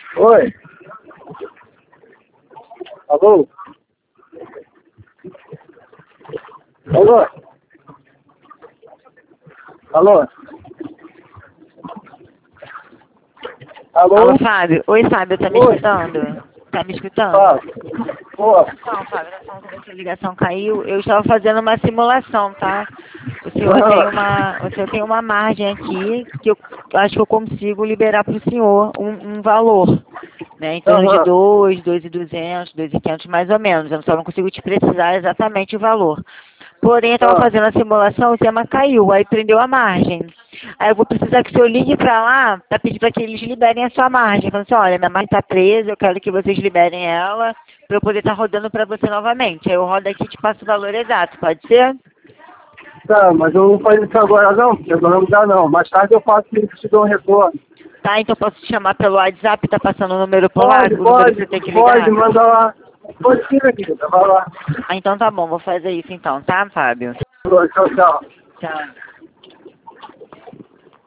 Oi. Alô? Alô? Alô? Alô? Alô, Fábio. Oi, Fábio, tá me Oi. escutando? Tá me escutando? Fala. Pô. Então, Fábio, essa ligação caiu. Eu estava fazendo uma simulação, tá? O senhor tem uma margem aqui que eu acho que eu consigo liberar para o senhor um valor, né? Em torno de Aham. 2.200, 2.500 mais ou menos. Eu só não consigo te precisar exatamente o valor. Porém, eu estava Ah. fazendo a simulação, o tema caiu, aí prendeu a margem. Aí eu vou precisar que o senhor ligue para lá para pedir para que eles liberem a sua margem. Falando assim, olha, minha margem está presa, eu quero que vocês liberem ela para eu poder estar rodando para você novamente. Aí eu rodo aqui e te passo o valor exato, pode ser? Tá, mas eu não faço isso agora não, porque agora não dá não. Mais tarde eu faço isso e te dou um retorno. Tá, então posso te chamar pelo WhatsApp, tá passando o número por lá, o número que você tem que Pode, ligar? manda lá. Pode sim, querida, vai lá. Ah, então tá bom, vou fazer isso então, tá, Fábio? Tchau, tchau. Tchau.